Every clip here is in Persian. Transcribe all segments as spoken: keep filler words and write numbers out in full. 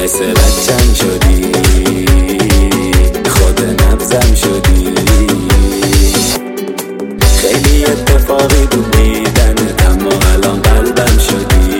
مثل بچم شدی، خود نبضم شدی. خیلی اتفاقی بود دیدنت، اما الان قلبم شدی.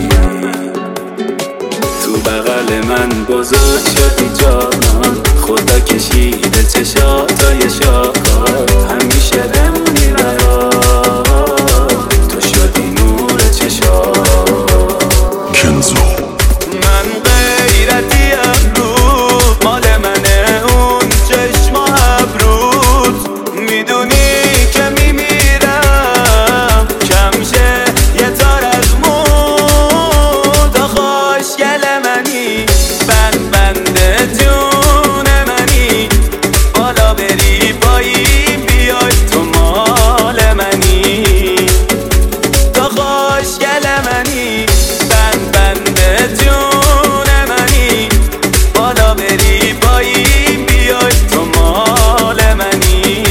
تو بغل من بزرگ شدی جانان، خدا کشیده چشاتای شاهکار. همیشه بمونی برام، تو شدی نور چشام. کنزو من غیرتیم رو مال منه، اون چشم و ابروت. میدونی که میمیرم کم شه یه تار از مود. خوشگل منی، بند بند جون منی، بالا بری پایین بیای تو مال منی. تو خوشگل منی، بند بند جون منی، بالا بری پایین بیای تو مال منی.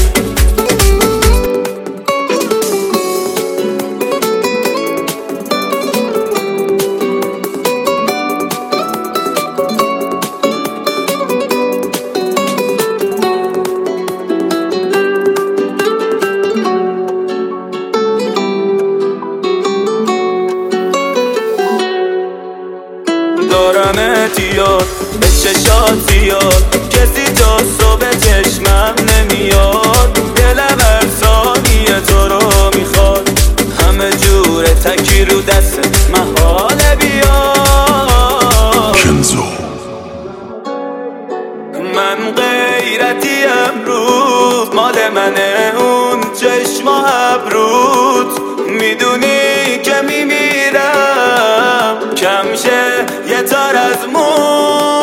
دارمت یاد به چشات زیاد، کسی جاسو به چشمم نمیاد. دلم هر ثانیه تو رو میخواد، همه جوره تکی رو دست محاله بیاد. کنزو من غیرتی امروز مال منه، اون چشم و ابروت. میدونی که میمیرم کم شه یه تار از مون.